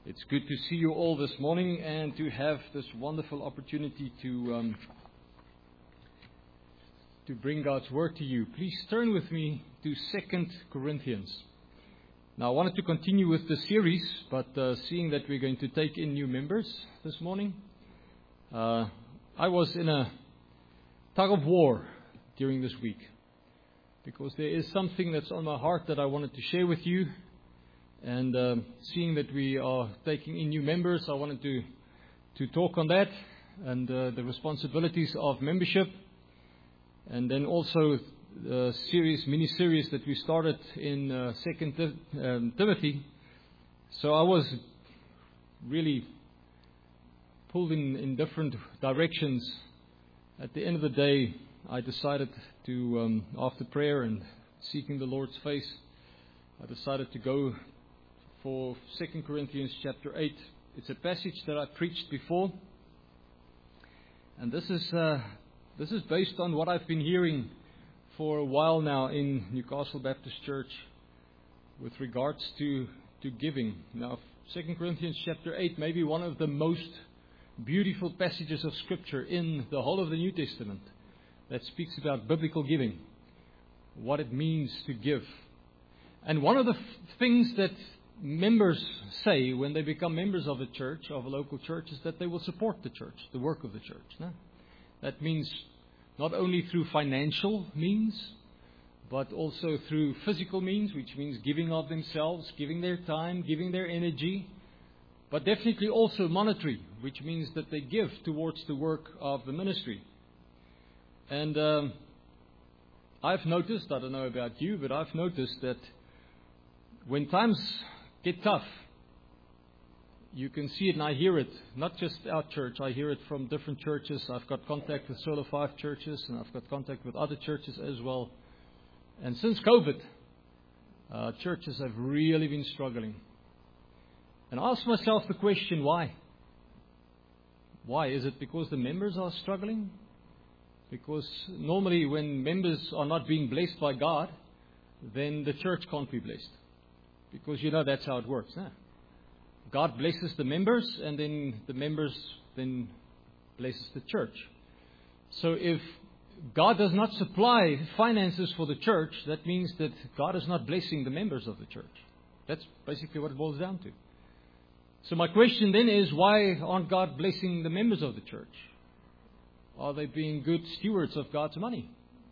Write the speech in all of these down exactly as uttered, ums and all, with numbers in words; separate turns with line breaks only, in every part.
It's good to see you all this morning and to have this wonderful opportunity to um, to bring God's Word to you. Please turn with me to Second Corinthians. Now, I wanted to continue with the series, but uh, seeing that we're going to take in new members this morning, uh, I was in a tug of war during this week because there is something that's on my heart that I wanted to share with you. And uh, seeing that we are taking in new members, I wanted to to talk on that and uh, the responsibilities of membership, and then also the series, mini-series that we started in uh, Second um, Timothy. So I was really pulled in, in different directions. At the end of the day, I decided to, um, after prayer and seeking the Lord's face, I decided to go for Second Corinthians chapter eight. It's a passage that I preached before, and this is uh, this is based on what I've been hearing for a while now in Newcastle Baptist Church with regards to to giving. Now, Second Corinthians chapter eight may be one of the most beautiful passages of Scripture in the whole of the New Testament that speaks about biblical giving, what it means to give. And one of the f- things that members say when they become members of a church, of a local church, is that they will support the church, the work of the church. No? That means not only through financial means, but also through physical means, which means giving of themselves, giving their time, giving their energy, but definitely also monetary, which means that they give towards the work of the ministry. And um, I've noticed, I don't know about you, but I've noticed that when times get tough, you can see it, and I hear it, not just our church, I hear it from different churches. I've got contact with Solar Five churches, and I've got contact with other churches as well. And since COVID, uh, churches have really been struggling. And I ask myself the question, why? Why? Is it because the members are struggling? Because normally when members are not being blessed by God, then the church can't be blessed. Because, you know, that's how it works. Huh? God blesses the members, and then the members then blesses the church. So if God does not supply finances for the church, that means that God is not blessing the members of the church. That's basically what it boils down to. So my question then is, why aren't God blessing the members of the church? Are they being good stewards of God's money?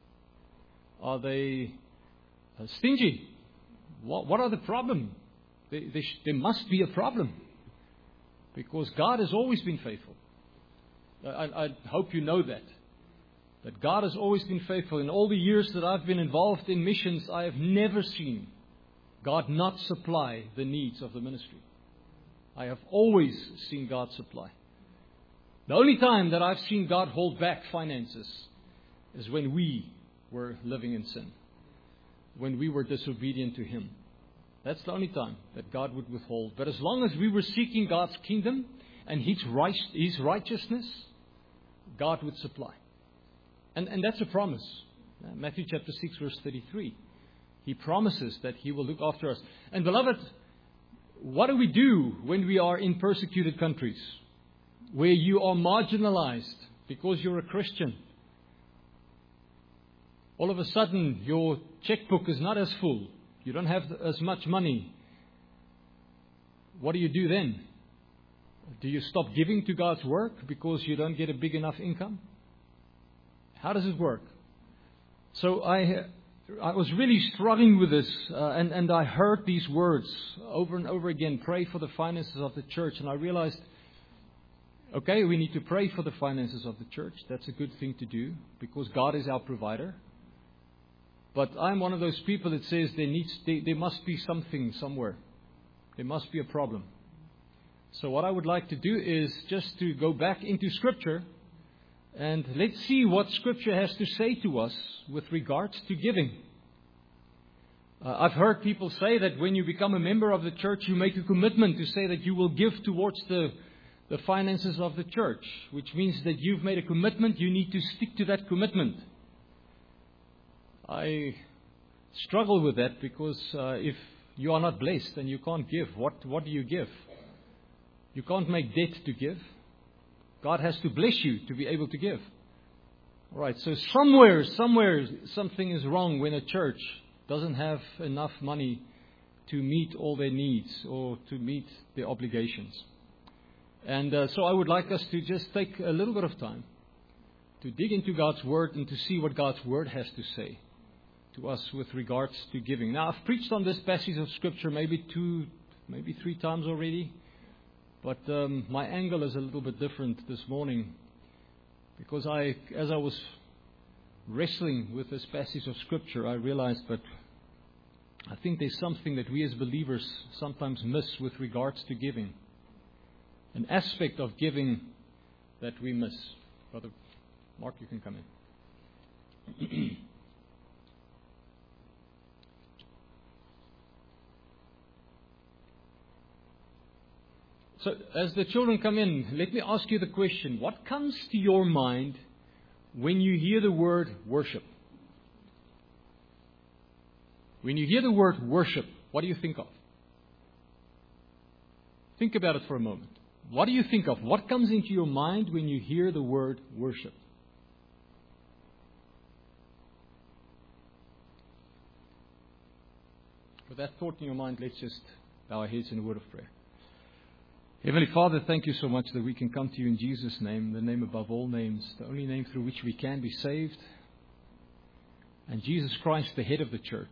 Are they uh, stingy? What, what are the problem? There, there, there must be a problem, because God has always been faithful. I, I hope you know that. That God has always been faithful. In all the years that I've been involved in missions, I have never seen God not supply the needs of the ministry. I have always seen God supply. The only time that I've seen God hold back finances is when we were living in sin, when we were disobedient to Him. That's the only time that God would withhold. But as long as we were seeking God's kingdom and His right, His righteousness, God would supply. And, and that's a promise. Uh, Matthew chapter six, verse thirty-three. He promises that He will look after us. And beloved, what do we do when we are in persecuted countries, where you are marginalized because you're a Christian? All of a sudden, your checkbook is not as full. You don't have as much money. What do you do then? Do you stop giving to God's work because you don't get a big enough income? How does it work? So I I was really struggling with this, uh, and, and I heard these words over and over again, pray for the finances of the church. And I realized, okay, we need to pray for the finances of the church. That's a good thing to do, because God is our provider. But I'm one of those people that says there needs, there, there must be something somewhere. There must be a problem. So what I would like to do is just to go back into Scripture, and let's see what Scripture has to say to us with regards to giving. Uh, I've heard people say that when you become a member of the church, you make a commitment to say that you will give towards the, the finances of the church, which means that you've made a commitment, you need to stick to that commitment. I struggle with that, because uh, if you are not blessed and you can't give, what, what do you give? You can't make debt to give. God has to bless you to be able to give. All right, so somewhere, somewhere, something is wrong when a church doesn't have enough money to meet all their needs or to meet their obligations. And uh, so I would like us to just take a little bit of time to dig into God's Word and to see what God's Word has to say to us with regards to giving. Now, I've preached on this passage of Scripture maybe two, maybe three times already. But um, my angle is a little bit different this morning. Because I, as I was wrestling with this passage of Scripture, I realized that I think there's something that we as believers sometimes miss with regards to giving. An aspect of giving that we miss. Brother Mark, you can come in. So, as the children come in, let me ask you the question. What comes to your mind when you hear the word worship? When you hear the word worship, what do you think of? Think about it for a moment. What do you think of? What comes into your mind when you hear the word worship? With that thought in your mind, let's just bow our heads in a word of prayer. Heavenly Father, thank you so much that we can come to you in Jesus' name, the name above all names, the only name through which we can be saved. And Jesus Christ, the head of the church,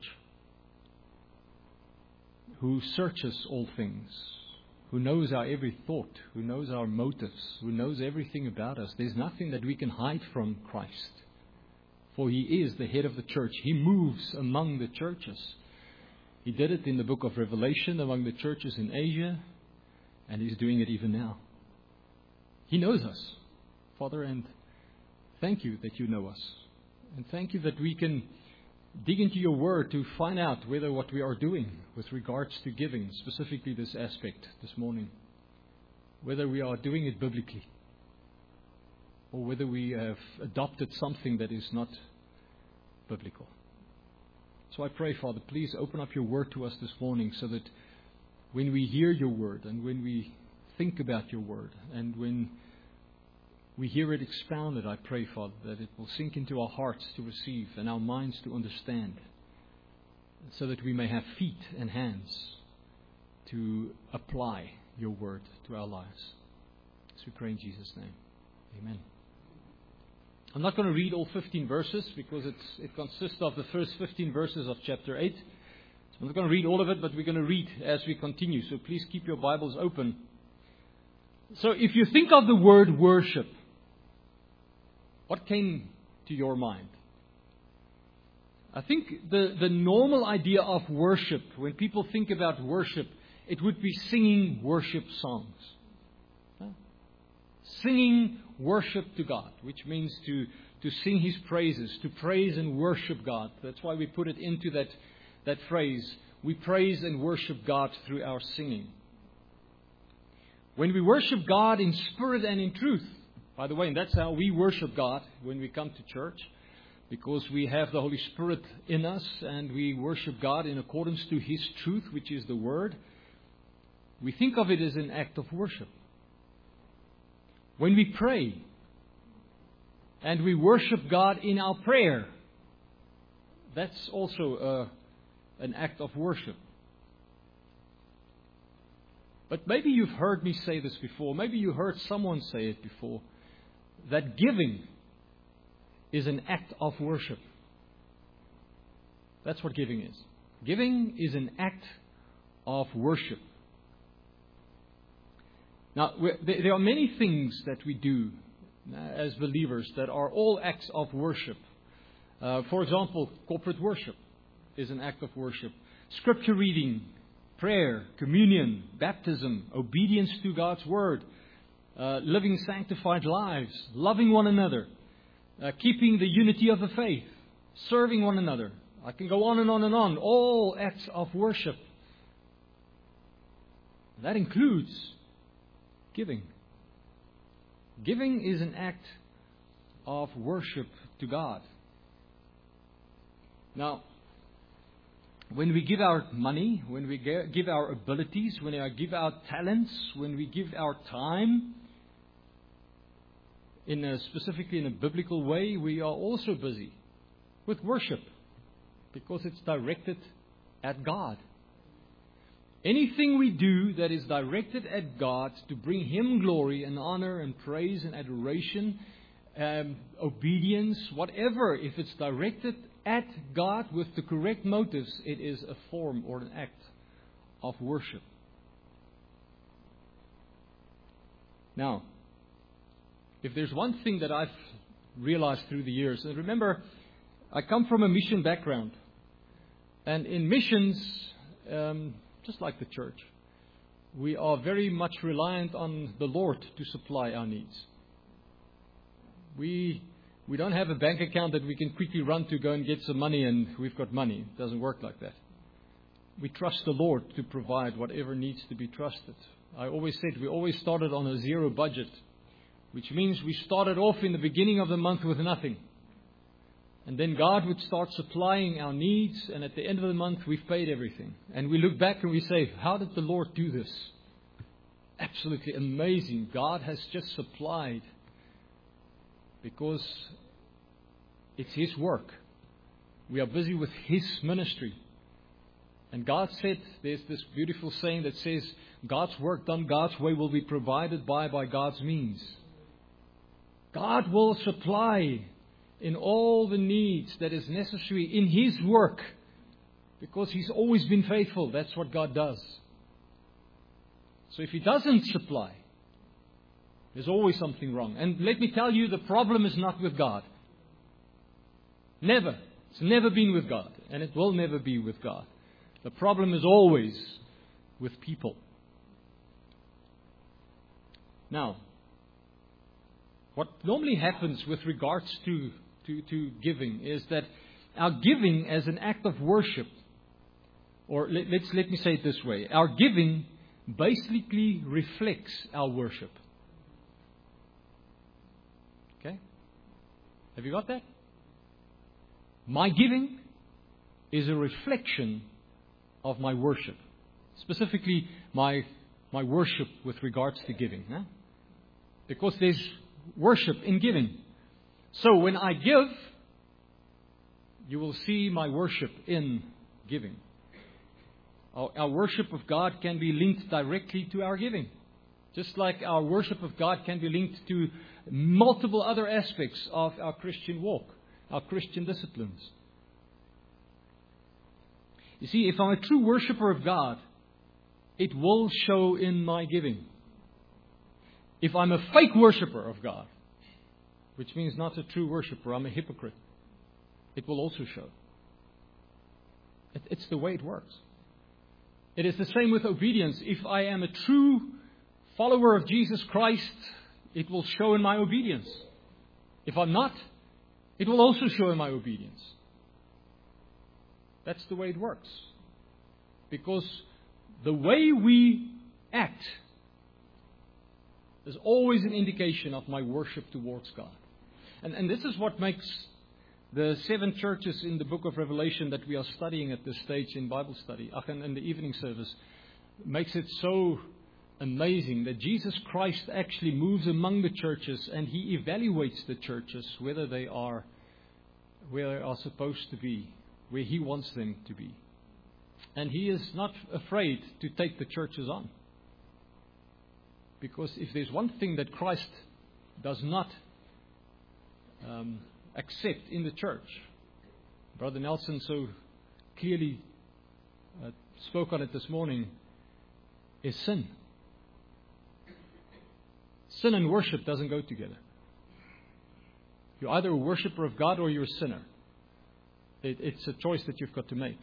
who searches all things, who knows our every thought, who knows our motives, who knows everything about us. There's nothing that we can hide from Christ, for He is the head of the church. He moves among the churches. He did it in the book of Revelation among the churches in Asia. And He's doing it even now. He knows us, Father, and thank you that you know us. And thank you that we can dig into your word to find out whether what we are doing with regards to giving, specifically this aspect this morning, whether we are doing it biblically or whether we have adopted something that is not biblical. So I pray, Father, please open up your word to us this morning so that when we hear your word and when we think about your word and when we hear it expounded, I pray, Father, that it will sink into our hearts to receive and our minds to understand, so that we may have feet and hands to apply your word to our lives. So we pray in Jesus' name. Amen. I'm not going to read all fifteen verses because it's, it consists of the first fifteen verses of chapter eight. I'm not going to read all of it, but we're going to read as we continue. So please keep your Bibles open. So if you think of the word worship, what came to your mind? I think the, the normal idea of worship, when people think about worship, it would be singing worship songs. Huh? Singing worship to God, which means to, to sing His praises, to praise and worship God. That's why we put it into that That phrase, we praise and worship God through our singing. When we worship God in spirit and in truth, by the way, and that's how we worship God when we come to church, because we have the Holy Spirit in us and we worship God in accordance to His truth, which is the Word, we think of it as an act of worship. When we pray and we worship God in our prayer, that's also a an act of worship. But maybe you've heard me say this before. Maybe you heard someone say it before. That giving is an act of worship. That's what giving is. Giving is an act of worship. Now, there are many things that we do as believers that are all acts of worship. Uh, for example, corporate worship is an act of worship. Scripture reading, prayer, communion, baptism, obedience to God's Word, uh, living sanctified lives, loving one another, uh, keeping the unity of the faith, serving one another. I can go on and on and on. All acts of worship. That includes giving. Giving is an act of worship to God. Now, when we give our money, when we ge- give our abilities, when we give our talents, when we give our time, in a, specifically in a biblical way, we are also busy with worship because it's directed at God. Anything we do that is directed at God to bring Him glory and honor and praise and adoration, um, obedience, whatever, if it's directed at God with the correct motives, it is a form or an act of worship. Now, if there's one thing that I've realized through the years, and remember, I come from a mission background. And in missions, um, just like the church, we are very much reliant on the Lord to supply our needs. We we don't have a bank account that we can quickly run to go and get some money and we've got money. It doesn't work like that. We trust the Lord to provide whatever needs to be trusted. I always said we always started on a zero budget, which means we started off in the beginning of the month with nothing. And then God would start supplying our needs, and at the end of the month, we've paid everything. And we look back and we say, how did the Lord do this? Absolutely amazing. God has just supplied because it's His work. We are busy with His ministry. And God said, there's this beautiful saying that says, God's work done God's way will be provided by by God's means. God will supply in all the needs that is necessary in His work, because He's always been faithful. That's what God does. So if He doesn't supply, there's always something wrong. And let me tell you, the problem is not with God. Never. It's never been with God, and it will never be with God. The problem is always with people. Now, what normally happens with regards to To, to giving is that our giving as an act of worship, or let, let's let me say it this way, our giving basically reflects our worship. Okay? Have you got that? My giving is a reflection of my worship. Specifically, my my worship with regards to giving. Huh? Because there's worship in giving. So when I give, you will see my worship in giving. Our, our worship of God can be linked directly to our giving. Just like our worship of God can be linked to multiple other aspects of our Christian walk, our Christian disciplines. You see, if I'm a true worshiper of God, it will show in my giving. If I'm a fake worshiper of God, which means not a true worshiper, I'm a hypocrite, it will also show. It, it's the way it works. It is the same with obedience. If I am a true follower of Jesus Christ, it will show in my obedience. If I'm not, it will also show in my obedience. That's the way it works. Because the way we act is always an indication of my worship towards God. And, and this is what makes the seven churches in the book of Revelation that we are studying at this stage in Bible study, in, in the evening service, makes it so amazing that Jesus Christ actually moves among the churches and He evaluates the churches whether they are where they are supposed to be, where He wants them to be. And He is not afraid to take the churches on. Because if there's one thing that Christ does not um, accept in the church, Brother Nelson so clearly uh, spoke on it this morning, is sin. Sin and worship doesn't go together. You're either a worshiper of God or you're a sinner. It, it's a choice that you've got to make.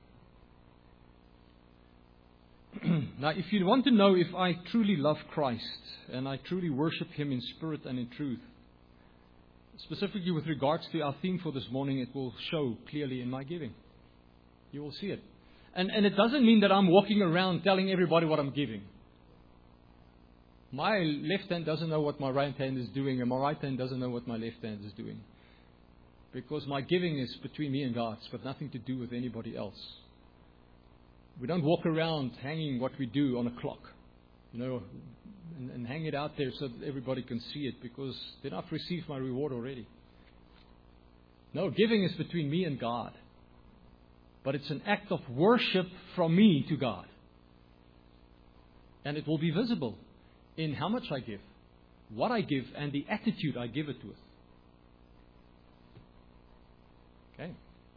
Now, if you want to know if I truly love Christ and I truly worship Him in spirit and in truth, specifically with regards to our theme for this morning, it will show clearly in my giving. You will see it. And, and it doesn't mean that I'm walking around telling everybody what I'm giving. My left hand doesn't know what my right hand is doing, and my right hand doesn't know what my left hand is doing. Because my giving is between me and God. It's got nothing to do with anybody else. We don't walk around hanging what we do on a clock, you know, and, and hang it out there so that everybody can see it, because then I've received my reward already. No, giving is between me and God. But it's an act of worship from me to God. And it will be visible in how much I give, what I give, and the attitude I give it with. Okay.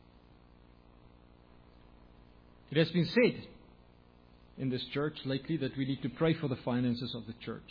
It has been said in this church lately that we need to pray for the finances of the church,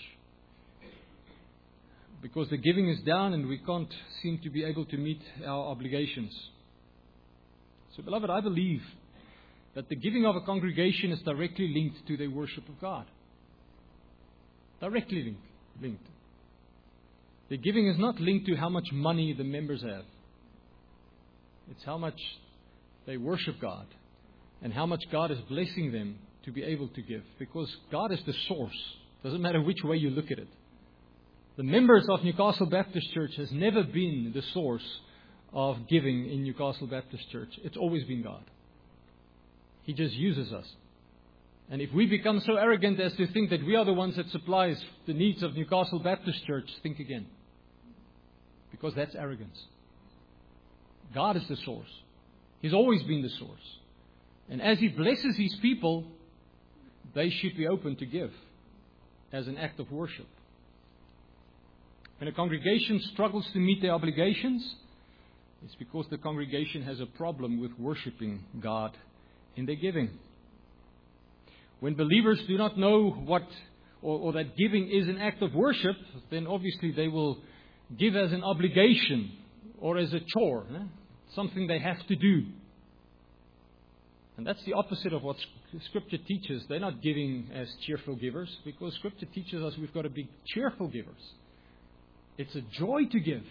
because the giving is down and we can't seem to be able to meet our obligations. So, beloved, I believe that the giving of a congregation is directly linked to their worship of God. Directly linked. linked. The giving is not linked to how much money the members have. It's how much they worship God and how much God is blessing them to be able to give. Because God is the source. Doesn't matter which way you look at it. The members of Newcastle Baptist Church has never been the source of giving in Newcastle Baptist Church. It's always been God. He just uses us. And if we become so arrogant as to think that we are the ones that supplies the needs of Newcastle Baptist Church, think again. Because that's arrogance. God is the source. He's always been the source. And as He blesses His people, they should be open to give as an act of worship. When a congregation struggles to meet their obligations, it's because the congregation has a problem with worshiping God in their giving. When believers do not know what, or, or that giving is an act of worship, then obviously they will give as an obligation or as a chore, eh? Something they have to do. And that's the opposite of what Scripture teaches. They're not giving as cheerful givers, because Scripture teaches us we've got to be cheerful givers. It's a joy to give.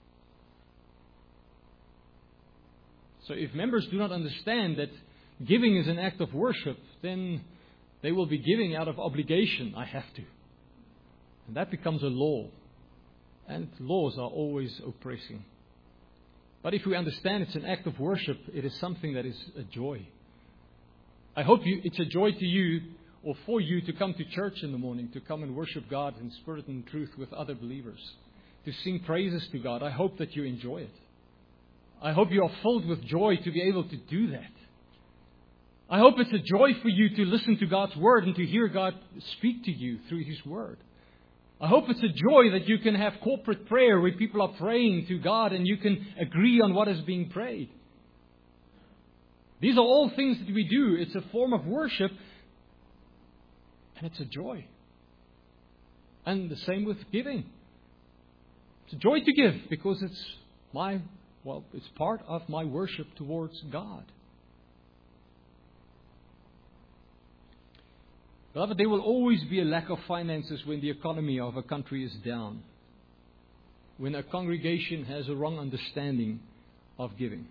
So if members do not understand that giving is an act of worship, then they will be giving out of obligation. I have to. And that becomes a law. And laws are always oppressing. But if we understand it's an act of worship, it is something that is a joy. I hope you, it's a joy to you or for you to come to church in the morning, to come and worship God in spirit and truth with other believers, to sing praises to God. I hope that you enjoy it. I hope you are filled with joy to be able to do that. I hope it's a joy for you to listen to God's Word and to hear God speak to you through His Word. I hope it's a joy that you can have corporate prayer where people are praying to God and you can agree on what is being prayed. These are all things that we do. It's a form of worship and it's a joy. And the same with giving. It's a joy to give because it's my, well, it's part of my worship towards God. Beloved, there will always be a lack of finances when the economy of a country is down. When a congregation has a wrong understanding of giving.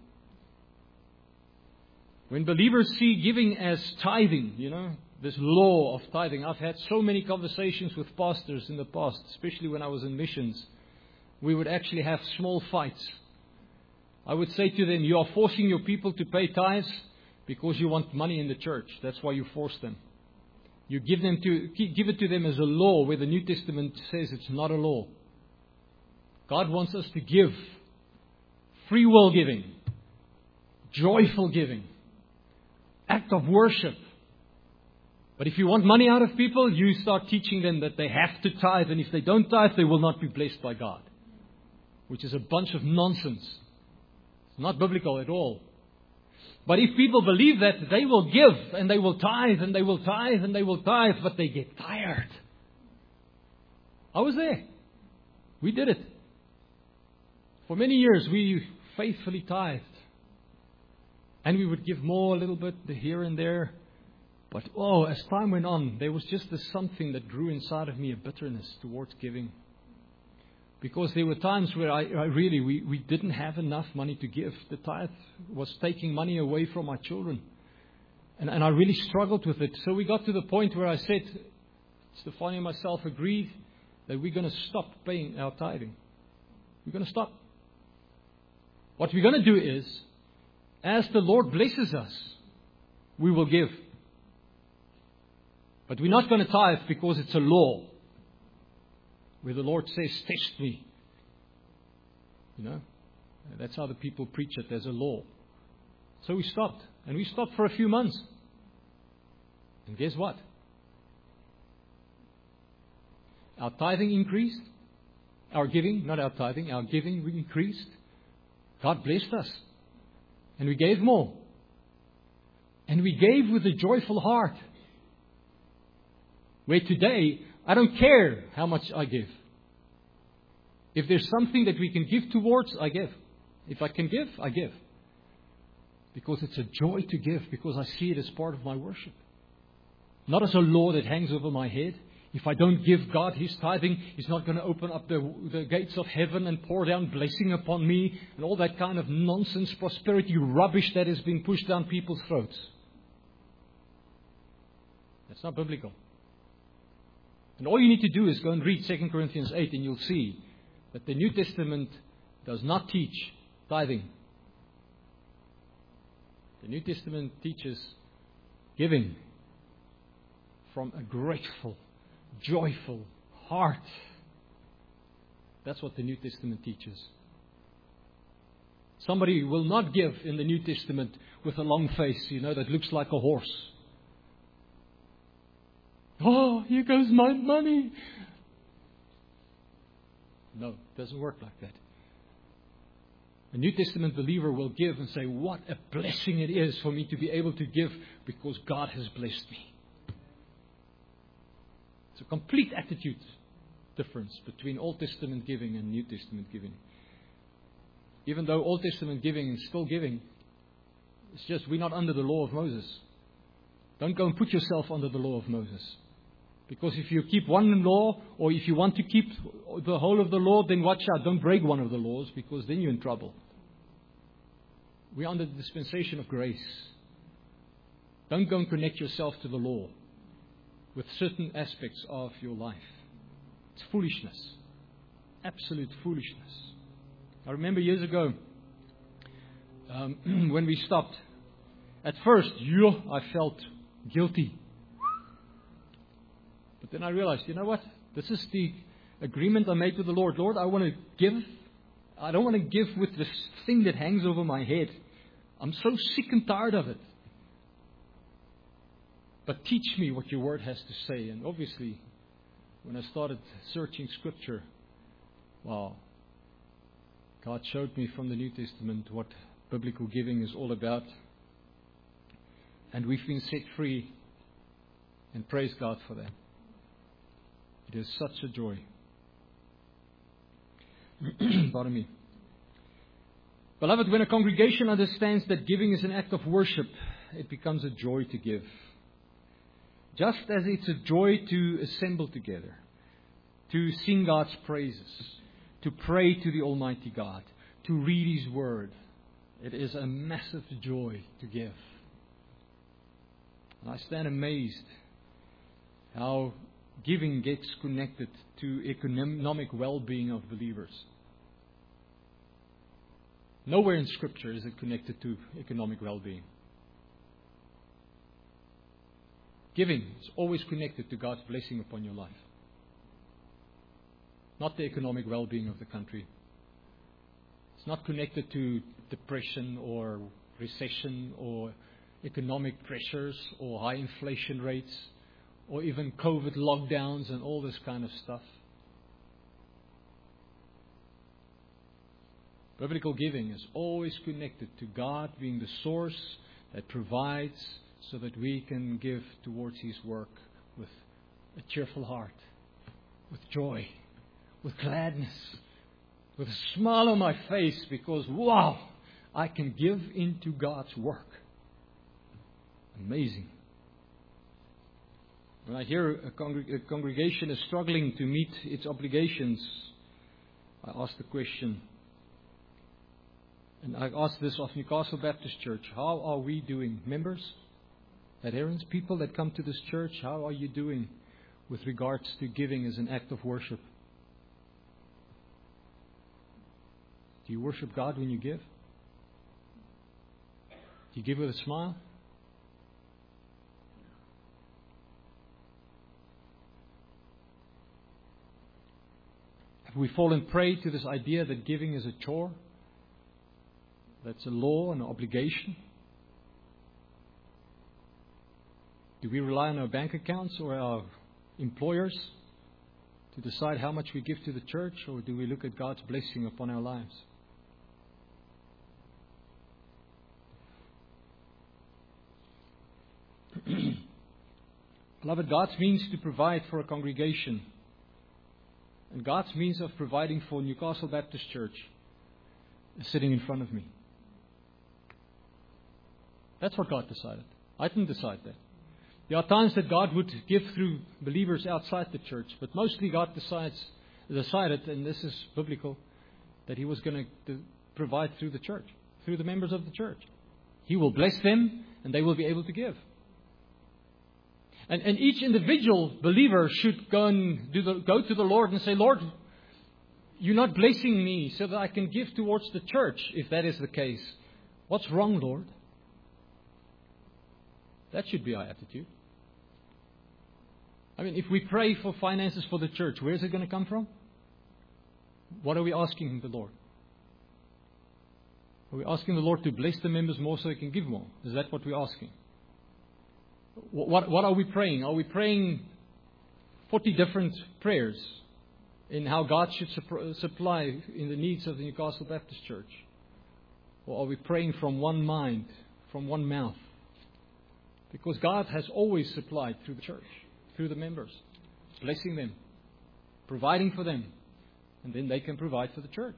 When believers see giving as tithing, you know, this law of tithing. I've had so many conversations with pastors in the past, especially when I was in missions. We would actually have small fights. I would say to them, you are forcing your people to pay tithes because you want money in the church. That's why you force them. You give them to give it to them as a law, where the New Testament says it's not a law. God wants us to give. Free will giving. Joyful giving. Act of worship. But if you want money out of people, you start teaching them that they have to tithe. And if they don't tithe, they will not be blessed by God. Which is a bunch of nonsense. It's not biblical at all. But if people believe that, they will give and they will tithe and they will tithe and they will tithe, but they get tired. I was there. We did it. For many years, we faithfully tithed. And we would give more, a little bit here and there. But, oh, as time went on, there was just this something that grew inside of me, a bitterness towards giving. Because there were times where I, I really, we, we didn't have enough money to give. The tithe was taking money away from my children. And, and I really struggled with it. So we got to the point where I said, Stefania and myself agreed that we're going to stop paying our tithing. We're going to stop. What we're going to do is, as the Lord blesses us, we will give. But we're not going to tithe because it's a law, where the Lord says, test me. You know, that's how the people preach it. There's a law. So we stopped. And we stopped for a few months. And guess what? Our tithing increased. Our giving, not our tithing, our giving increased. God blessed us. And we gave more. And we gave with a joyful heart. Where today, I don't care how much I give. If there's something that we can give towards, I give. If I can give, I give. Because it's a joy to give, because I see it as part of my worship. Not as a law that hangs over my head. If I don't give God His tithing, He's not going to open up the, the gates of heaven and pour down blessing upon me and all that kind of nonsense prosperity rubbish that has been pushed down people's throats. That's not biblical. And all you need to do is go and read Second Corinthians eight, and you'll see that the New Testament does not teach tithing. The New Testament teaches giving from a grateful, joyful heart. That's what the New Testament teaches. Somebody will not give in the New Testament with a long face, you know, that looks like a horse. Oh, here goes my money. No, it doesn't work like that. A New Testament believer will give and say, what a blessing it is for me to be able to give because God has blessed me. It's a complete attitude difference between Old Testament giving and New Testament giving. Even though Old Testament giving is still giving, it's just we're not under the law of Moses. Don't go and put yourself under the law of Moses. Because if you keep one law, or if you want to keep the whole of the law, then watch out. Don't break one of the laws, because then you're in trouble. We're under the dispensation of grace. Don't go and connect yourself to the law with certain aspects of your life. It's foolishness. Absolute foolishness. I remember years ago, um, when we stopped, at first, yo, I felt guilty. But then I realized, you know what? This is the agreement I made with the Lord. Lord, I want to give. I don't want to give with this thing that hangs over my head. I'm so sick and tired of it. But teach me what your word has to say. And obviously, when I started searching Scripture, wow, God showed me from the New Testament what biblical giving is all about. And we've been set free. And praise God for that. It is such a joy. Pardon me. Beloved, when a congregation understands that giving is an act of worship, it becomes a joy to give. Just as it's a joy to assemble together, to sing God's praises, to pray to the Almighty God, to read His Word, it is a massive joy to give. And I stand amazed how giving gets connected to economic well-being of believers. Nowhere in Scripture is it connected to economic well-being. Giving is always connected to God's blessing upon your life. Not the economic well-being of the country. It's not connected to depression or recession or economic pressures or high inflation rates or even COVID lockdowns and all this kind of stuff. Biblical giving is always connected to God being the source that provides so that we can give towards His work with a cheerful heart, with joy, with gladness, with a smile on my face because, wow, I can give into God's work. Amazing. When I hear a, congreg- a congregation is struggling to meet its obligations, I ask the question, and I ask this of Newcastle Baptist Church, how are we doing? Members, adherents, people that come to this church, how are you doing with regards to giving as an act of worship? Do you worship God when you give? Do you give with a smile? Have we fallen prey to this idea that giving is a chore? That's a law and an obligation? Do we rely on our bank accounts or our employers to decide how much we give to the church, or do we look at God's blessing upon our lives? Beloved, God's means to provide for a congregation, and God's means of providing for Newcastle Baptist Church is sitting in front of me. That's what God decided. I didn't decide that. There are times that God would give through believers outside the church, but mostly God decides, decided, and this is biblical, that He was going to provide through the church, through the members of the church. He will bless them, and they will be able to give. And, and each individual believer should go and do the, go to the Lord and say, Lord, you're not blessing me so that I can give towards the church, if that is the case. What's wrong, Lord? That should be our attitude. I mean, if we pray for finances for the church, where is it going to come from? What are we asking the Lord? Are we asking the Lord to bless the members more so they can give more? Is that what we're asking? What, what are we praying? Are we praying forty different prayers in how God should supply in the needs of the Newcastle Baptist Church? Or are we praying from one mind, from one mouth? Because God has always supplied through the church, through the members, blessing them, providing for them, and then they can provide for the church.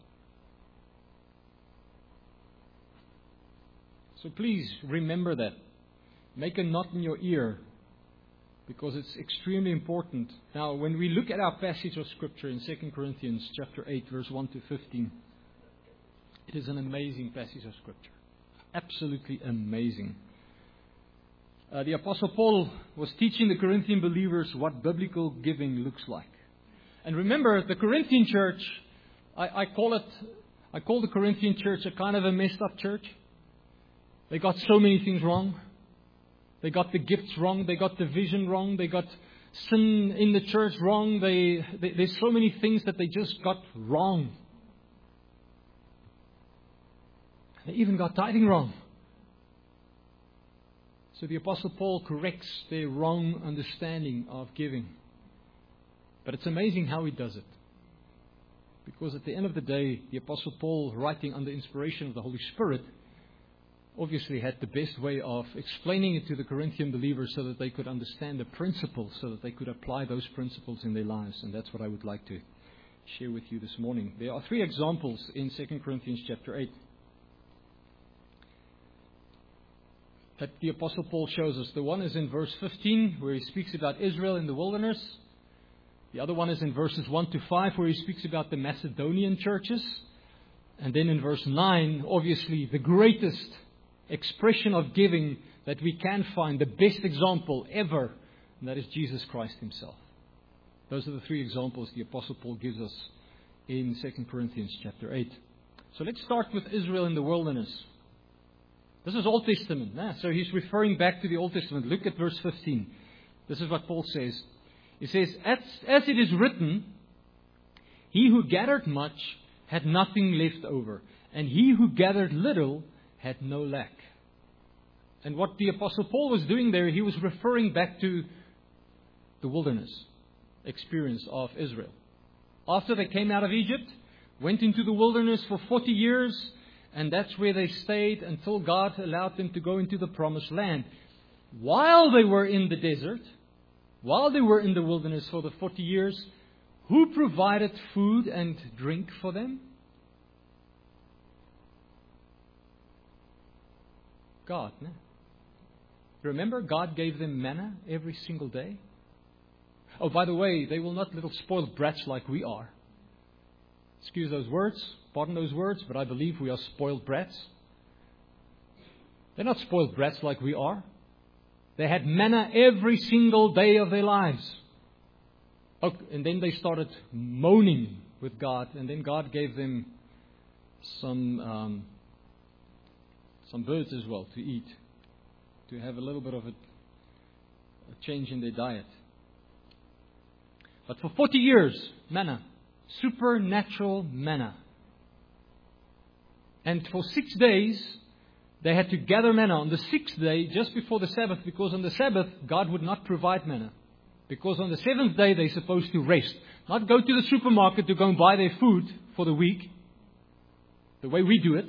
So please remember that. Make a knot in your ear, because it's extremely important. Now, when we look at our passage of Scripture in Second Corinthians chapter eight, verse one to fifteen, it is an amazing passage of Scripture. Absolutely amazing. Uh, the Apostle Paul was teaching the Corinthian believers what biblical giving looks like. And remember, the Corinthian church, I, I call it, I call the Corinthian church a kind of a messed up church. They got so many things wrong. They got the gifts wrong. They got the vision wrong. They got sin in the church wrong. They, they, there's so many things that they just got wrong. They even got tithing wrong. So the Apostle Paul corrects their wrong understanding of giving. But it's amazing how he does it. Because at the end of the day, the Apostle Paul, writing under inspiration of the Holy Spirit, obviously had the best way of explaining it to the Corinthian believers so that they could understand the principles, so that they could apply those principles in their lives. And that's what I would like to share with you this morning. There are three examples in Second Corinthians chapter eight that the Apostle Paul shows us. The one is in verse fifteen, where he speaks about Israel in the wilderness. The other one is in verses one to five, where he speaks about the Macedonian churches. And then in verse nine, obviously the greatest expression of giving that we can find, the best example ever, and that is Jesus Christ Himself. Those are the three examples the Apostle Paul gives us in Second Corinthians chapter eight. So let's start with Israel in the wilderness. This is Old Testament. Nah? So he's referring back to the Old Testament. Look at verse fifteen. This is what Paul says. He says, as, as it is written, he who gathered much had nothing left over, and he who gathered little had no lack. And what the Apostle Paul was doing there, he was referring back to the wilderness experience of Israel. After they came out of Egypt, went into the wilderness for forty years, and that's where they stayed until God allowed them to go into the promised land. While they were in the desert, while they were in the wilderness for the forty years, who provided food and drink for them? God. No? Remember, God gave them manna every single day. Oh, by the way, they will not little spoiled brats like we are. Excuse those words, pardon those words, but I believe we are spoiled brats. They're not spoiled brats like we are. They had manna every single day of their lives. Oh, and then they started moaning with God, and then God gave them some um, some birds as well to eat, to have a little bit of a, a change in their diet. But for forty years, manna Supernatural manna. And for six days, they had to gather manna on the sixth day, just before the Sabbath, because on the Sabbath, God would not provide manna. Because on the seventh day, they're supposed to rest. Not go to the supermarket to go and buy their food for the week, the way we do it.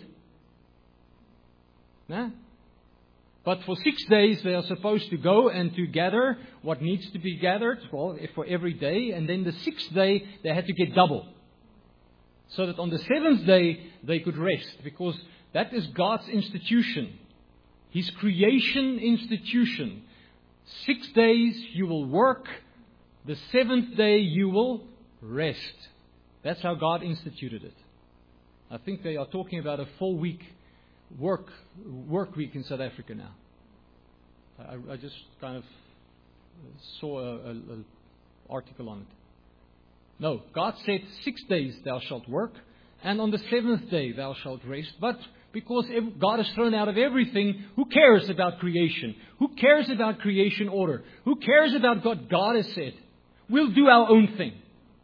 Nah? But for six days, they are supposed to go and to gather what needs to be gathered, well, for every day. And then the sixth day, they had to get double. So that on the seventh day, they could rest. Because that is God's institution. His creation institution. Six days you will work. The seventh day you will rest. That's how God instituted it. I think they are talking about a full week work work week in South Africa now. I, I just kind of saw a, a, a article on it. No, God said, six days thou shalt work, and on the seventh day thou shalt rest. But because God is thrown out of everything, who cares about creation? Who cares about creation order? Who cares about what God has said? We'll do our own thing.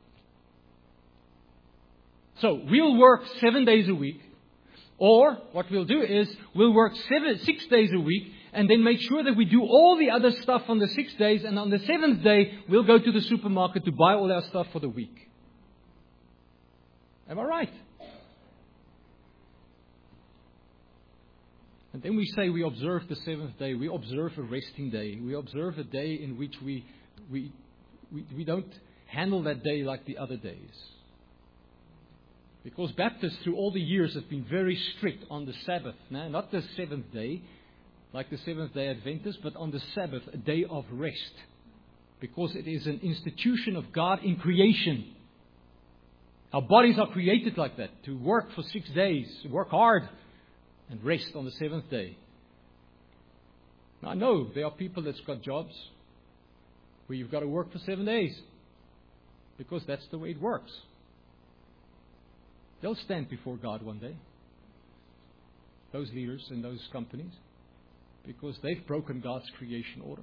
So we'll work seven days a week. Or what we'll do is we'll work seven, six days a week and then make sure that we do all the other stuff on the six days. And on the seventh day, we'll go to the supermarket to buy all our stuff for the week. Am I right? And then we say we observe the seventh day. We observe a resting day. We observe a day in which we, we, we, we don't handle that day like the other days. Because Baptists through all the years have been very strict on the Sabbath. Now, not the seventh day, like the Seventh Day Adventists, but on the Sabbath, a day of rest. Because it is an institution of God in creation. Our bodies are created like that, to work for six days, work hard, and rest on the seventh day. Now, I know there are people that's got jobs where you've got to work for seven days. Because that's the way it works. They'll stand before God one day. Those leaders in those companies. Because they've broken God's creation order.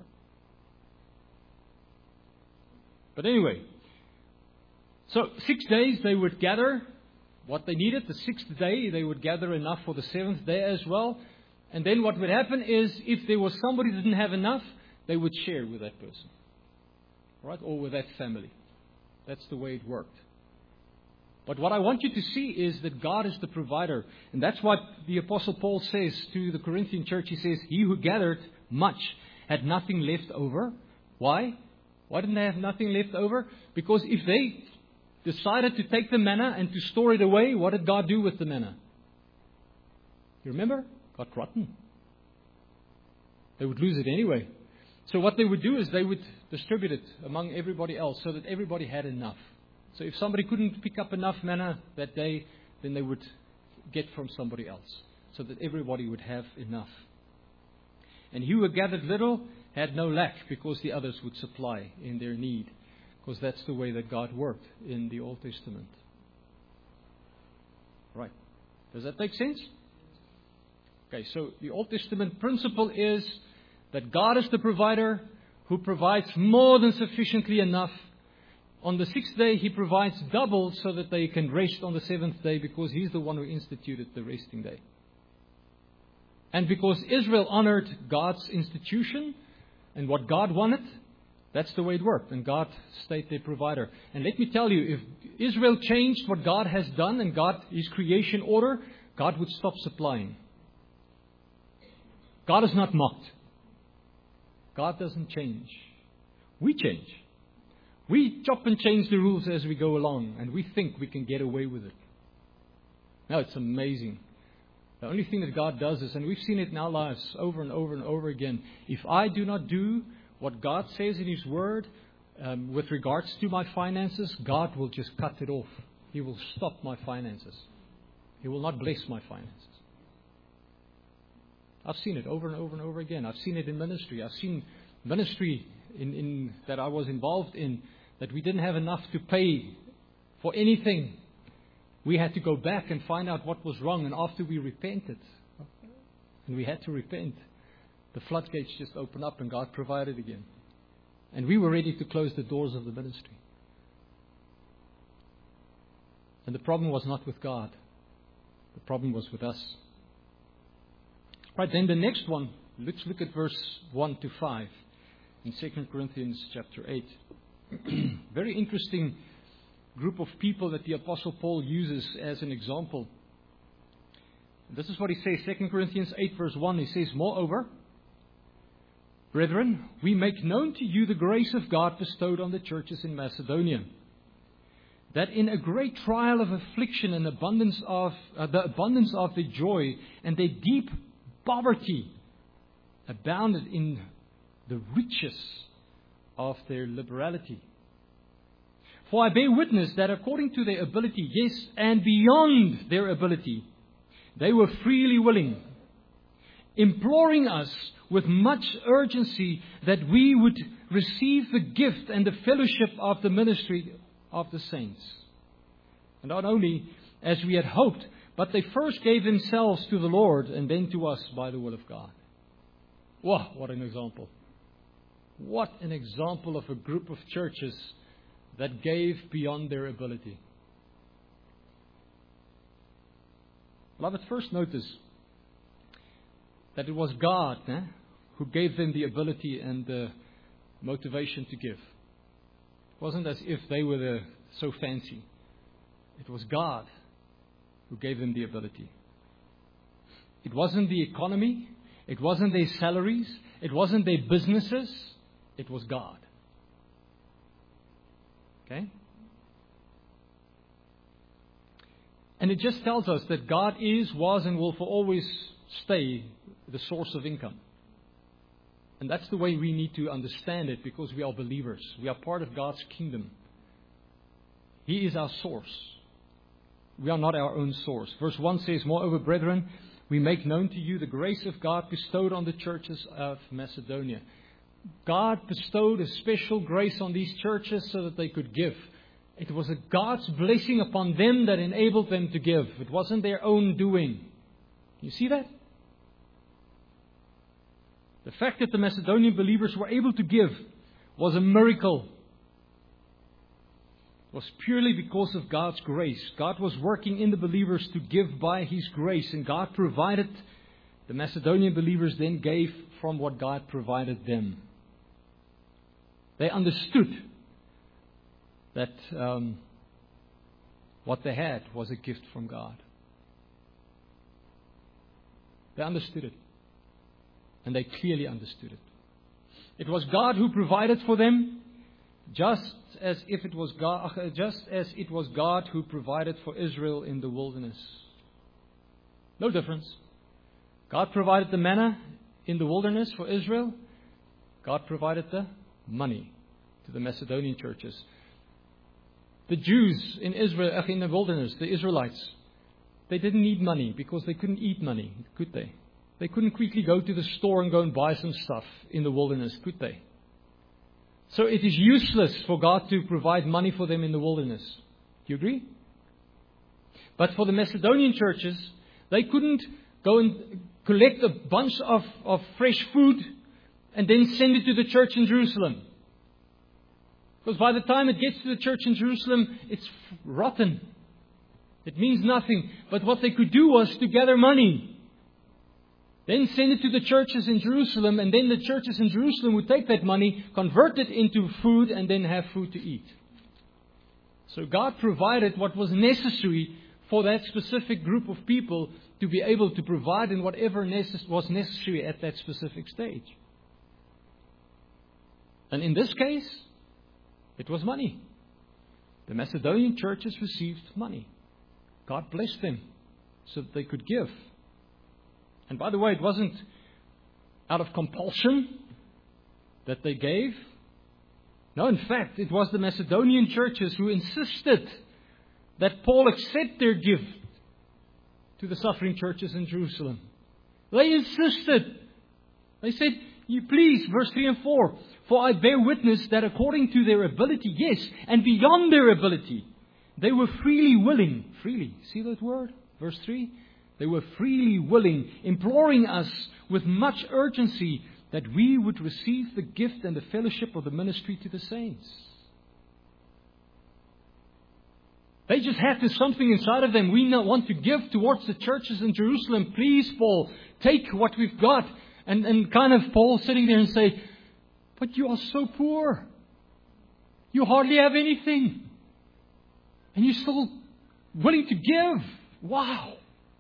But anyway. So, six days they would gather what they needed. The sixth day they would gather enough for the seventh day as well. And then what would happen is, if there was somebody who didn't have enough, they would share with that person. Right? Or with that family. That's the way it worked. But what I want you to see is that God is the provider. And that's what the Apostle Paul says to the Corinthian church. He says, he who gathered much had nothing left over. Why? Why didn't they have nothing left over? Because if they decided to take the manna and to store it away, what did God do with the manna? You remember? Got rotten. They would lose it anyway. So what they would do is they would distribute it among everybody else so that everybody had enough. So if somebody couldn't pick up enough manna that day, then they would get from somebody else, so that everybody would have enough. And he who gathered little had no lack, because the others would supply in their need. Because that's the way that God worked in the Old Testament. Right. Does that make sense? Okay, so the Old Testament principle is that God is the provider who provides more than sufficiently enough. On the sixth day, He provides double so that they can rest on the seventh day, because He's the one who instituted the resting day. And because Israel honored God's institution and what God wanted, that's the way it worked. And God stayed their provider. And let me tell you, if Israel changed what God has done and God, His creation order, God would stop supplying. God is not mocked. God doesn't change. We change. We chop and change the rules as we go along, and we think we can get away with it. No, it's amazing. The only thing that God does is, and we've seen it in our lives over and over and over again, if I do not do what God says in His Word um, with regards to my finances, God will just cut it off. He will stop my finances. He will not bless my finances. I've seen it over and over and over again. I've seen it in ministry. I've seen ministry in, in that I was involved in, that we didn't have enough to pay for anything. We had to go back and find out what was wrong. And after we repented, and we had to repent, the floodgates just opened up and God provided again. And we were ready to close the doors of the ministry. And the problem was not with God. The problem was with us. Right, then the next one, let's look at verse one to five in Second Corinthians chapter eight. Very interesting group of people that the Apostle Paul uses as an example. This is what he says, Second Corinthians eight verse one. He says, "Moreover, brethren, we make known to you the grace of God bestowed on the churches in Macedonia, that in a great trial of affliction and abundance of uh, the abundance of their joy and their deep poverty abounded in the riches of their liberality. For I bear witness that according to their ability, yes, and beyond their ability, they were freely willing, imploring us with much urgency that we would receive the gift and the fellowship of the ministry of the saints. And not only as we had hoped, but they first gave themselves to the Lord and then to us by the will of God." Wow, what an example. What an example of a group of churches that gave beyond their ability. Beloved, first notice that it was God eh, who gave them the ability and the motivation to give. It wasn't as if they were the, so fancy. It was God who gave them the ability. It wasn't the economy. It wasn't their salaries. It wasn't their businesses. It was God. Okay? And it just tells us that God is, was, and will for always stay the source of income. And that's the way we need to understand it, because we are believers. We are part of God's kingdom. He is our source. We are not our own source. Verse one says, "Moreover, brethren, we make known to you the grace of God bestowed on the churches of Macedonia." God bestowed a special grace on these churches so that they could give. It was a God's blessing upon them that enabled them to give. It wasn't their own doing. You see that? The fact that the Macedonian believers were able to give was a miracle. It was purely because of God's grace. God was working in the believers to give by His grace, and God provided. The Macedonian believers then gave from what God provided them. They understood that um, what they had was a gift from God. They understood it. And they clearly understood it. It was God who provided for them, just as if it was God, just as it was God who provided for Israel in the wilderness. No difference. God provided the manna in the wilderness for Israel. God provided the money to the Macedonian churches. The Jews in Israel, in the wilderness, the Israelites, they didn't need money because they couldn't eat money, could they? They couldn't quickly go to the store and go and buy some stuff in the wilderness, could they? So it is useless for God to provide money for them in the wilderness. Do you agree? But for the Macedonian churches, they couldn't go and collect a bunch of, of fresh food and then send it to the church in Jerusalem. Because by the time it gets to the church in Jerusalem, it's rotten. It means nothing. But what they could do was to gather money. Then send it to the churches in Jerusalem, and then the churches in Jerusalem would take that money, convert it into food, and then have food to eat. So God provided what was necessary for that specific group of people to be able to provide in whatever necess- was necessary at that specific stage. And in this case, it was money. The Macedonian churches received money. God blessed them so that they could give. And by the way, it wasn't out of compulsion that they gave. No, in fact, it was the Macedonian churches who insisted that Paul accept their gift to the suffering churches in Jerusalem. They insisted. They said, "You please," verse three and four, "For I bear witness that according to their ability, yes, and beyond their ability, they were freely willing." Freely. See that word? Verse three. They were freely willing, imploring us with much urgency that we would receive the gift and the fellowship of the ministry to the saints. They just had this something inside of them. We not want to give towards the churches in Jerusalem. Please, Paul, take what we've got. And, and kind of Paul sitting there and say, but you are so poor. You hardly have anything. And you're still willing to give. Wow.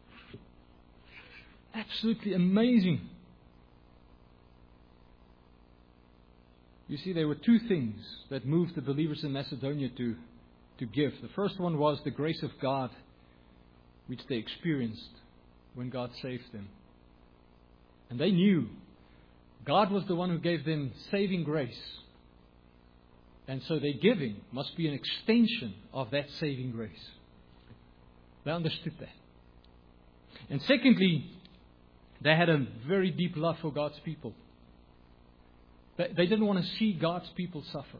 Absolutely amazing. You see, there were two things that moved the believers in Macedonia to, to give. The first one was the grace of God, which they experienced when God saved them. And they knew God was the one who gave them saving grace. And so their giving must be an extension of that saving grace. They understood that. And secondly, they had a very deep love for God's people. They, they didn't want to see God's people suffer.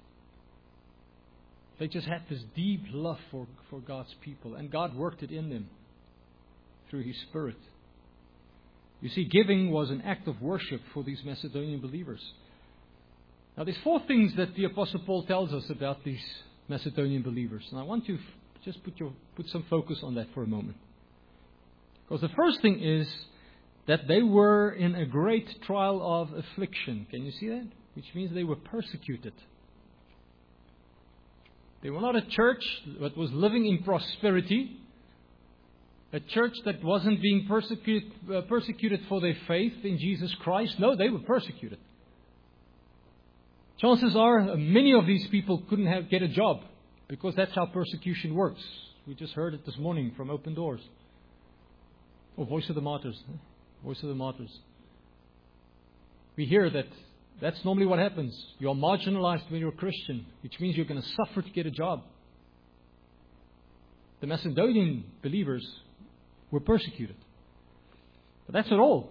They just had this deep love for, for God's people. And God worked it in them through His Spirit. You see, giving was an act of worship for these Macedonian believers. Now, there's four things that the Apostle Paul tells us about these Macedonian believers. And I want to f- just put, your, put some focus on that for a moment. Because the first thing is that they were in a great trial of affliction. Can you see that? Which means they were persecuted. They were not a church that was living in prosperity. A church that wasn't being persecuted, uh, persecuted for their faith in Jesus Christ. No, they were persecuted. Chances are many of these people couldn't have, get a job because that's how persecution works. We just heard it this morning from Open Doors. Or Voice of the Martyrs. Voice of the Martyrs. We hear that that's normally what happens. You are marginalized when you're a Christian, which means you're going to suffer to get a job. The Macedonian believers were persecuted. But that's not all.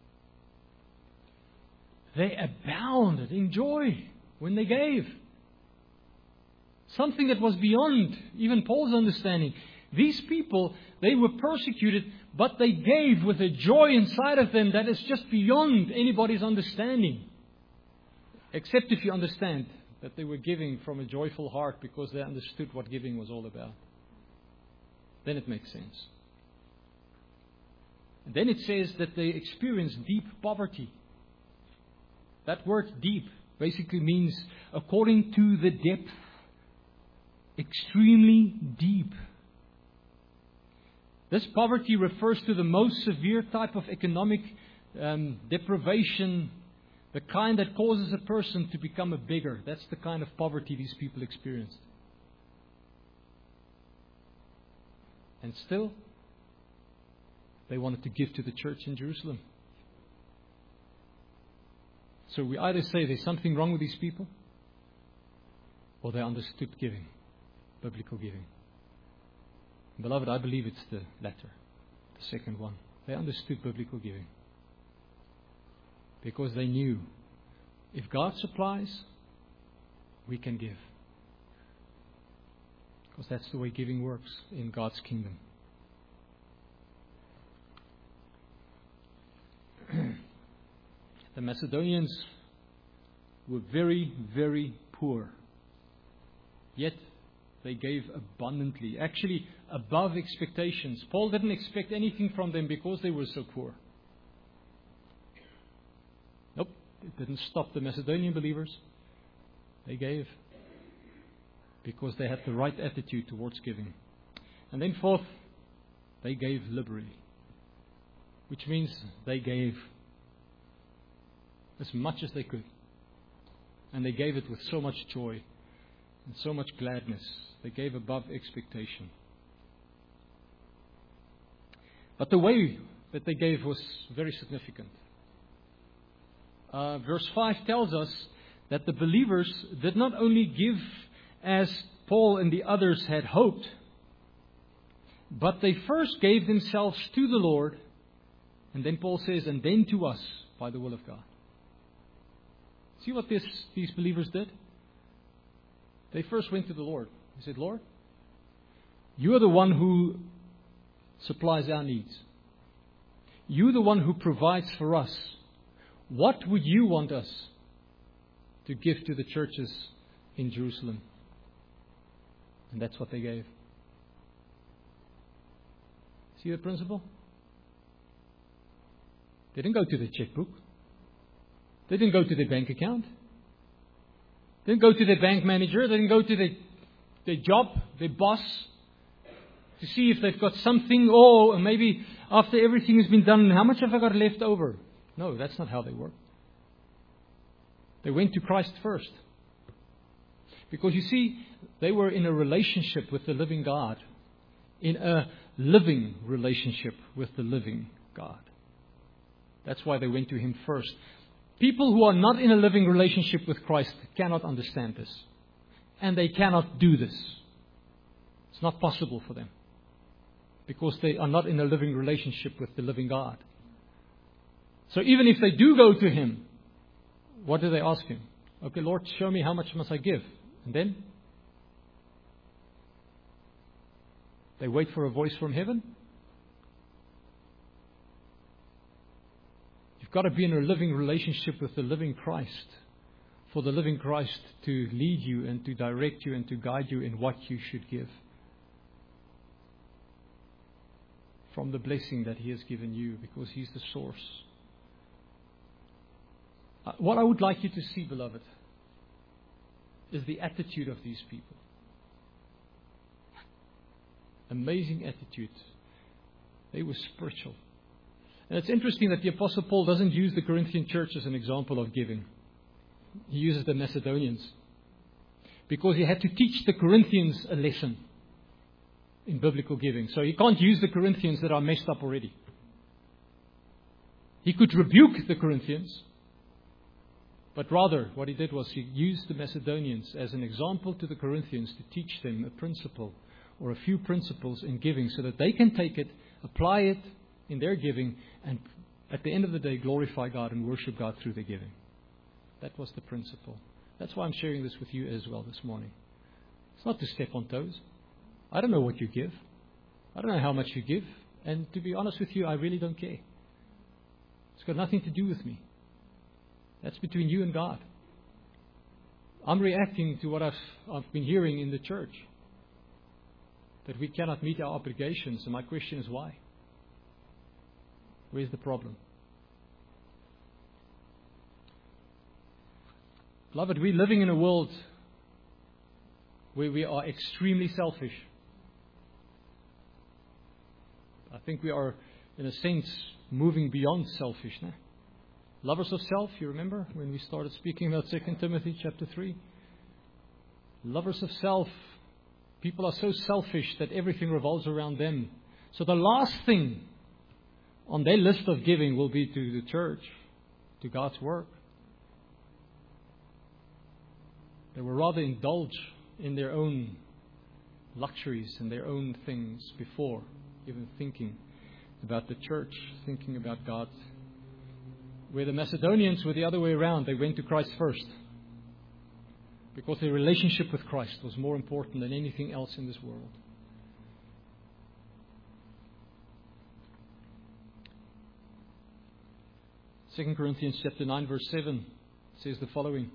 They abounded in joy when they gave. Something that was beyond even Paul's understanding. These people, they were persecuted, but they gave with a joy inside of them that is just beyond anybody's understanding. Except if you understand that they were giving from a joyful heart because they understood what giving was all about. Then it makes sense. And then it says that they experienced deep poverty. That word deep basically means according to the depth, extremely deep. This poverty refers to the most severe type of economic um, deprivation, the kind that causes a person to become a beggar. That's the kind of poverty these people experienced. And still, they wanted to give to the church in Jerusalem. So we either say there's something wrong with these people, or they understood giving, biblical giving. Beloved, I believe it's the latter, the second one. They understood biblical giving. Because they knew, if God supplies, we can give. Because that's the way giving works in God's kingdom. The Macedonians were very, very poor. Yet they gave abundantly, actually above expectations. Paul didn't expect anything from them because they were so poor. Nope, it didn't stop the Macedonian believers. They gave because they had the right attitude towards giving. And then fourth, they gave liberally, which means they gave as much as they could. And they gave it with so much joy and so much gladness. They gave above expectation. But the way that they gave was very significant. Uh, verse five tells us that the believers did not only give as Paul and the others had hoped, but they first gave themselves to the Lord, and then Paul says, and then to us by the will of God. See what this, these believers did? They first went to the Lord. They said, Lord, you are the one who supplies our needs. You are the one who provides for us. What would you want us to give to the churches in Jerusalem? And that's what they gave. See the principle? They didn't go to their checkbook. They didn't go to their bank account. They didn't go to their bank manager. They didn't go to their, their job, their boss, to see if they've got something, or maybe after everything has been done, how much have I got left over? No, that's not how they work. They went to Christ first. Because you see, they were in a relationship with the living God. In a living relationship with the living God. That's why they went to Him first. People who are not in a living relationship with Christ cannot understand this. And they cannot do this. It's not possible for them. Because they are not in a living relationship with the living God. So even if they do go to Him, what do they ask Him? Okay, Lord, show me how much must I give. And then? They wait for a voice from heaven. You've got to be in a living relationship with the living Christ for the living Christ to lead you and to direct you and to guide you in what you should give from the blessing that He has given you, because He's the source. What I would like you to see, beloved, is the attitude of these people. Amazing attitude. They were spiritual. And it's interesting that the Apostle Paul doesn't use the Corinthian church as an example of giving. He uses the Macedonians. Because he had to teach the Corinthians a lesson in biblical giving. So he can't use the Corinthians that are messed up already. He could rebuke the Corinthians. But rather, what he did was he used the Macedonians as an example to the Corinthians to teach them a principle or a few principles in giving so that they can take it, apply it in their giving, and at the end of the day glorify God and worship God through their giving. That was the principle. That's why I'm sharing this with you as well this morning. It's not to step on toes. I don't know what you give. I don't know how much you give. And to be honest with you, I really don't care. It's got nothing to do with me. That's between you and God. I'm reacting to what I've, I've been hearing in the church. That we cannot meet our obligations. And my question is why? Where's the problem? Beloved, we're living in a world where we are extremely selfish. I think we are, in a sense, moving beyond selfishness. Lovers of self, you remember when we started speaking about Second Timothy chapter three? Lovers of self. People are so selfish that everything revolves around them. So the last thing on their list of giving will be to the church, to God's work. They will rather indulge in their own luxuries and their own things before even thinking about the church, thinking about God. Where the Macedonians were the other way around. They went to Christ first. Because their relationship with Christ was more important than anything else in this world. Second Corinthians chapter nine verse seven says the following.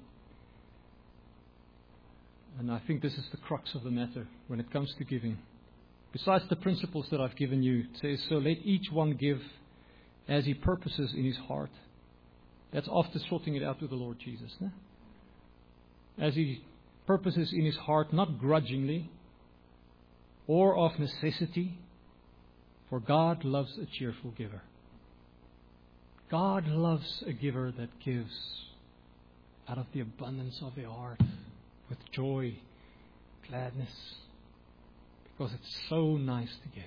And I think this is the crux of the matter when it comes to giving. Besides the principles that I've given you, it says, so let each one give as he purposes in his heart. That's after sorting it out with the Lord Jesus. No? As he purposes in his heart, not grudgingly or of necessity, for God loves a cheerful giver. God loves a giver that gives out of the abundance of their heart, with joy, gladness, because it's so nice to give.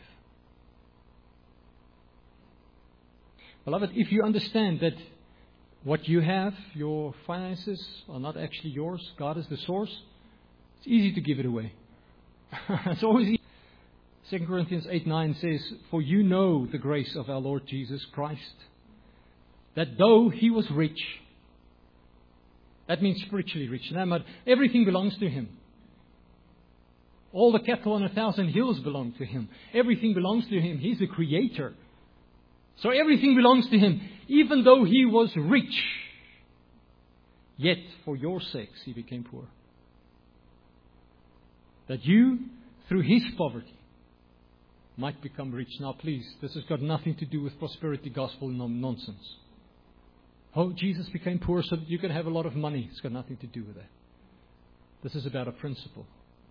Beloved, if you understand that what you have, your finances, are not actually yours, God is the source, it's easy to give it away. It's always easy. Second Corinthians eight nine says, for you know the grace of our Lord Jesus Christ, that though He was rich, that means spiritually rich, no, but everything belongs to Him. All the cattle on a thousand hills belong to Him. Everything belongs to Him. He's the Creator. So everything belongs to Him. Even though He was rich, yet for your sakes He became poor. That you, through His poverty, might become rich. Now please, this has got nothing to do with prosperity gospel non- nonsense. Oh, Jesus became poor so that you can have a lot of money. It's got nothing to do with that. This is about a principle.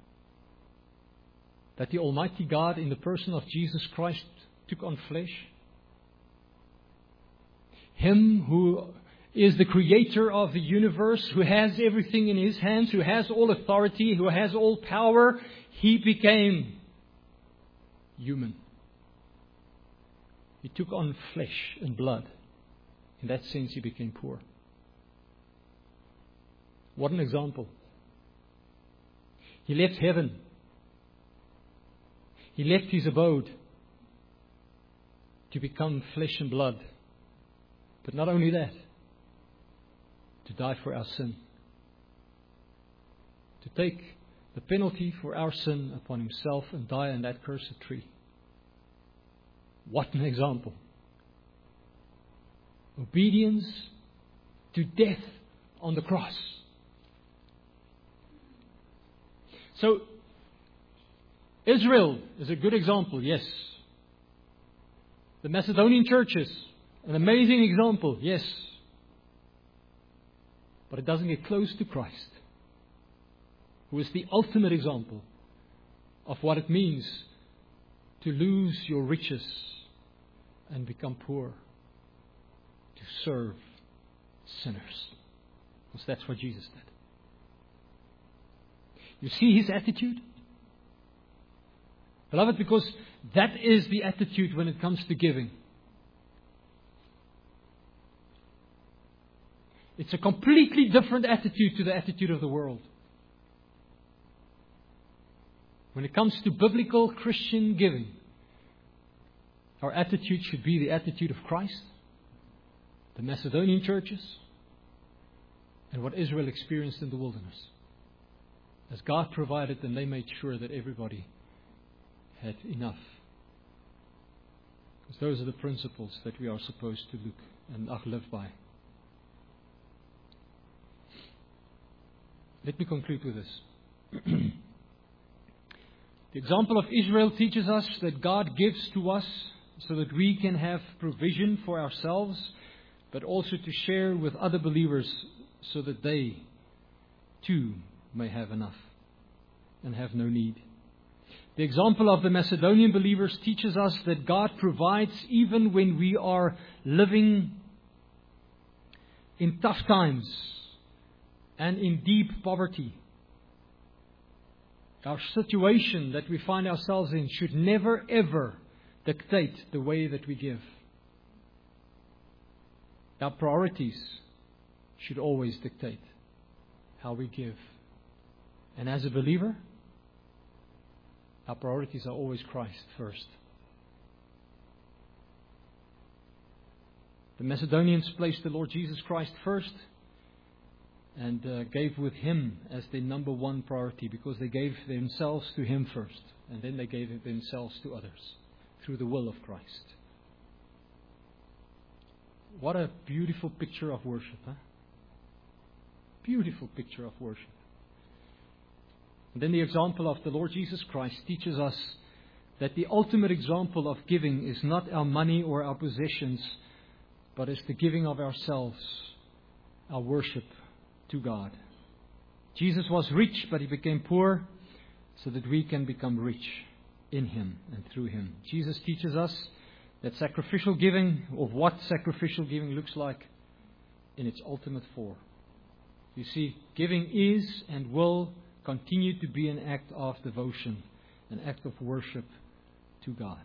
That the Almighty God in the person of Jesus Christ took on flesh. Him who is the creator of the universe, who has everything in His hands, who has all authority, who has all power, He became human. He took on flesh and blood. In that sense, He became poor. What an example. He left heaven. He left His abode to become flesh and blood. But not only that, to die for our sin. To take the penalty for our sin upon Himself and die on that cursed tree. What an example. Obedience to death on the cross. So, Israel is a good example, yes. The Macedonian churches, an amazing example, yes. But it doesn't get close to Christ, who is the ultimate example of what it means to lose your riches and become poor, to serve sinners. Because that's what Jesus did. You see His attitude? Beloved, because that is the attitude when it comes to giving. It's a completely different attitude to the attitude of the world. When it comes to biblical Christian giving, our attitude should be the attitude of Christ, the Macedonian churches, and what Israel experienced in the wilderness. As God provided, then they made sure that everybody had enough. Because those are the principles that we are supposed to look and live by. Let me conclude with this. The example of Israel teaches us that God gives to us so that we can have provision for ourselves, but also to share with other believers so that they too may have enough and have no need. The example of the Macedonian believers teaches us that God provides even when we are living in tough times and in deep poverty. Our situation that we find ourselves in should never ever dictate the way that we give. Our priorities should always dictate how we give. And as a believer, our priorities are always Christ first. The Macedonians placed the Lord Jesus Christ first and uh, gave with Him as their number one priority, because they gave themselves to Him first, and then they gave themselves to others through the will of Christ. What a beautiful picture of worship, huh? Beautiful picture of worship. And then the example of the Lord Jesus Christ teaches us that the ultimate example of giving is not our money or our possessions, but is the giving of ourselves, our worship to God. Jesus was rich, but He became poor so that we can become rich in Him and through Him. Jesus teaches us that sacrificial giving, or what sacrificial giving looks like in its ultimate form. You see, giving is and will continue to be an act of devotion, an act of worship to God.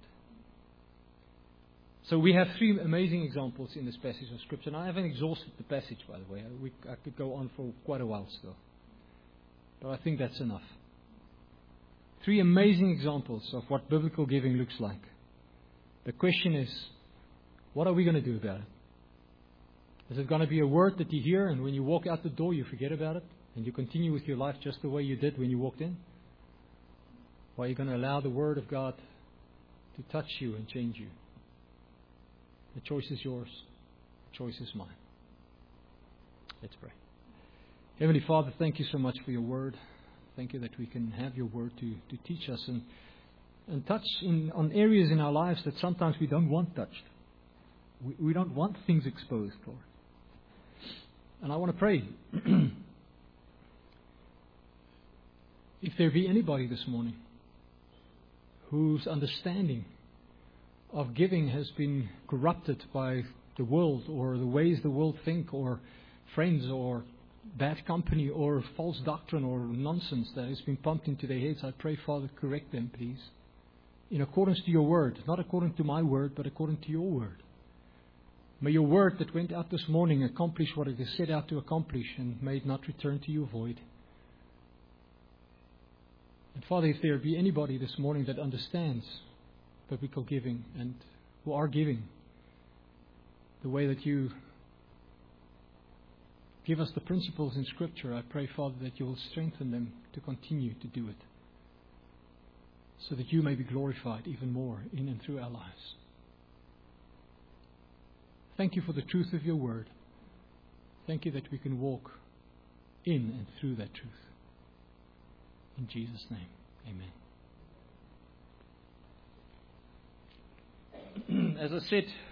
So we have three amazing examples in this passage of Scripture. And I haven't exhausted the passage, by the way. We, I could go on for quite a while still. But I think that's enough. Three amazing examples of what biblical giving looks like. The question is, what are we going to do about it? Is it going to be a word that you hear and when you walk out the door you forget about it and you continue with your life just the way you did when you walked in? Or are you going to allow the Word of God to touch you and change you? The choice is yours. The choice is mine. Let's pray. Heavenly Father, thank you so much for your Word. Thank you that we can have your Word to, to teach us. And
And touch in, on areas in our lives that sometimes we don't want touched. We, we don't want things exposed, Lord. And I want to pray. If there be anybody this morning whose understanding of giving has been corrupted by the world or the ways the world think or friends or bad company or false doctrine or nonsense that has been pumped into their heads, I pray, Father, correct them, please. In accordance to your word, not according to my word, but according to your word. May your word that went out this morning accomplish what it is set out to accomplish, and may it not return to you void. And Father, if there be anybody this morning that understands biblical giving and who are giving the way that you give us the principles in Scripture, I pray, Father, that you will strengthen them to continue to do it, so that you may be glorified even more in and through our lives. Thank you for the truth of your word. Thank you that we can walk in and through that truth. In Jesus' name, amen. As I said